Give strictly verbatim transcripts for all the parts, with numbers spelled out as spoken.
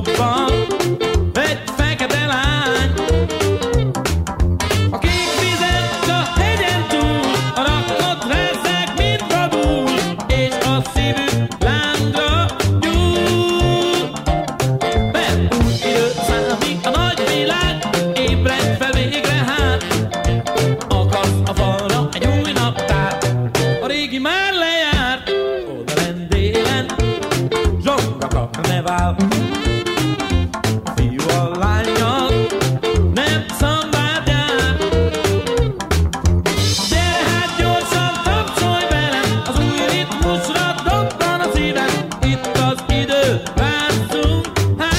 van egy fekete lány. A kék vizen, a hegyen túl, a rakott rezzeg, mint vadul, és a szívük lángra gyúl. Mert úgy idő számít a nagyvilág, ébredj fel végre hát, akasz a falra egy új naptár, a régi már lejárt, oda lent délen, zsongra kapra ne vál. A fiú a lánnyal nem szambát jár. Gyere hát gyorsan, tapsolj velem, az új ritmusra dobban a szívem, itt az idő, rázzunk hát.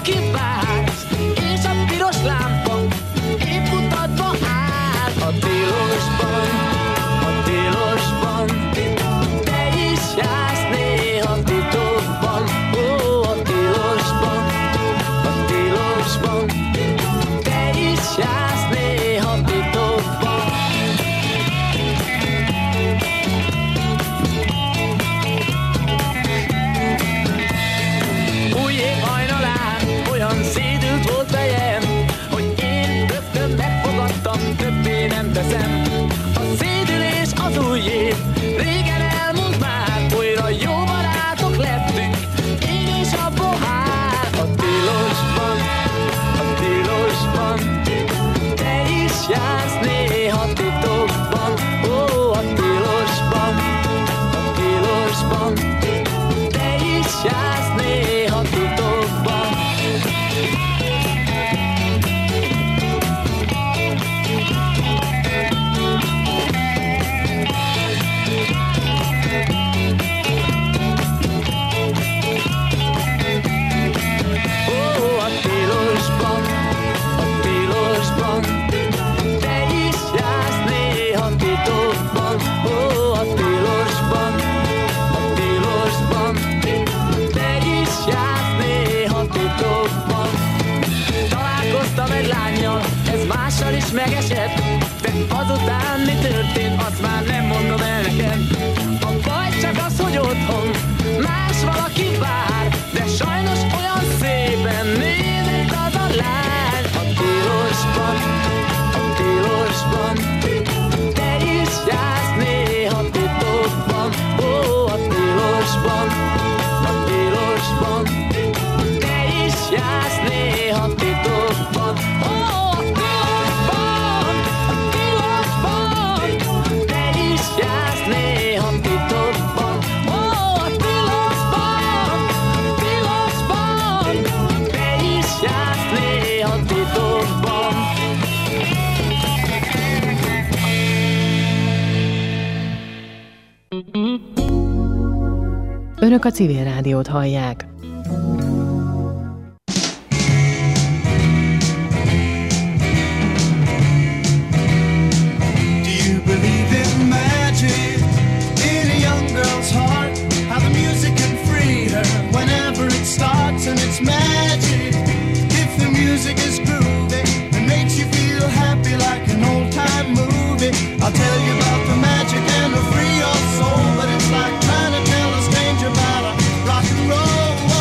valaki vár, és a piros lámpa épp mutatva áll. A tilosban, a tilosban, te is jársz néha titokban. Ó, a tilosban, a tilosban, te is jársz néha titokban. Új év hajnalán olyan szédült volt fejem, hogy én rögtön megfogadtam, többé nem teszem. A szédülés az új év, régen elmúlt már, újra jó barátok lettünk, én és a pohár. A tilosban, a tilosban, te is jársz néha titokban. Ó, a tilosban, a tilosban, te is jársz néha titokban. Ó, a tilosban, a tilosban, te is jársz néha titokban. Ó, a tilosban, a tilosban, te is jársz néha titokban. Találkoztam egy lánnyal, ez mással is megesett, de azután mi történt, azt már nem mondom el neked. A baj csak az, hogy otthon más valaki vár, de sajnos olyan szépen nézett az a lány. A tilosban, a tilosban, te is jársz néha titokban. Ó, a tilosban, a tilosban, te is jársz néha titokban. Ó, a tilosban, a tilosban, te is jársz néha titokban. Ó, a tilosban, tilosban, te is jársz néha titokban. Önök a Civil Rádiót hallják. Do you believe in magic in a young girl's heart? How the music can free her whenever it starts, and it's magic. If the music is groovy and makes you feel happy like an old-time movie, I'll tell you about the magic and it'll free your soul. But it's like trying to tell a stranger about a rock and roll.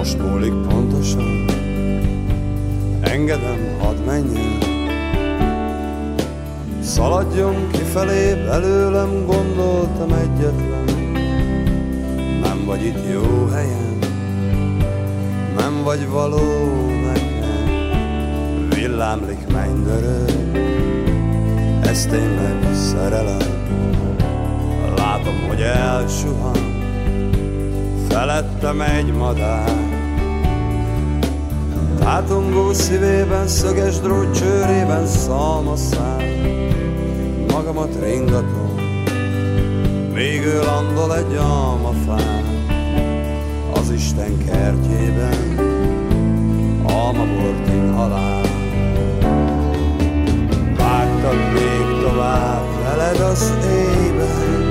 most múlik pontosan, engedem, hadd menjen. Szaladjon kifelé, belőlem gondoltam egyetlen. Nem vagy itt jó helyen, nem vagy való nekem. Villámlik mennydörög, ez tényleg szerelem. Látom, hogy elsuhan felettem egy madár. Tátongó szívében, szöges drót csőrében szalmaszál. Magamat ringatom, még ő landol egy almafán. Az Isten kertjében almabort inhalál. Vágtad még tovább veled az éjben,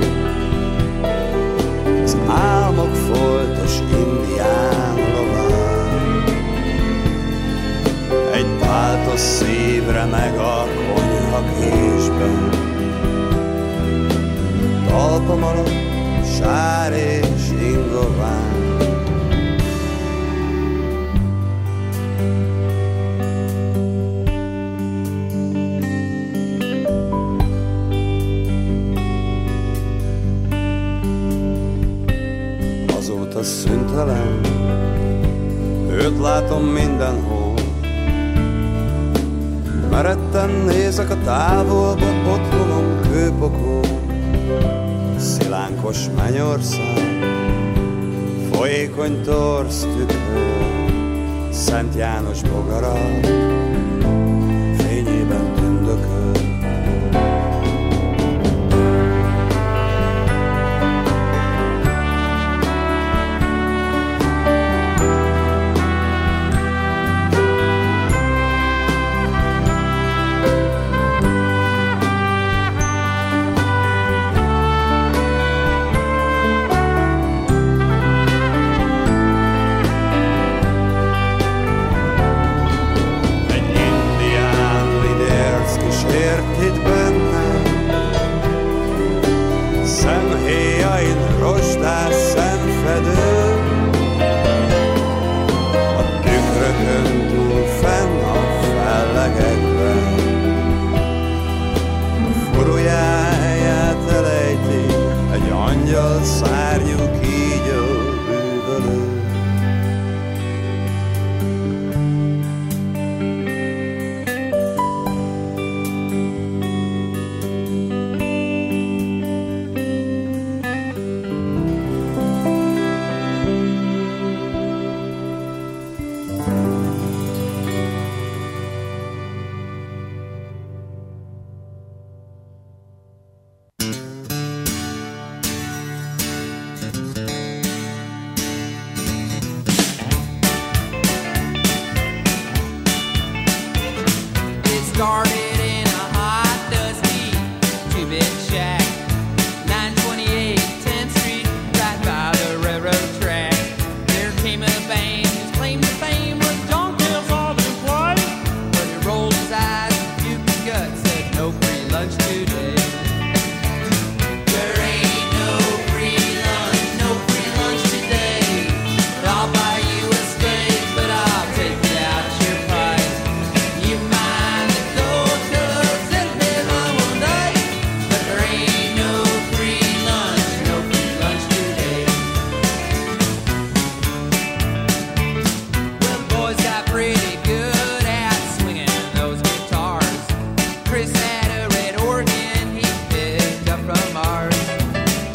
az álmok foltos indián lován. Egy páltos szívre meg a konyha késben, talpam alatt sár és ingován. Azóta szüntelen, őt látom mindenhol. Meretten nézek a távolba, otthonom kőpokol. Szilánkos mennyország, folyékony torz tükör, Szent János bogara fényében tündököl.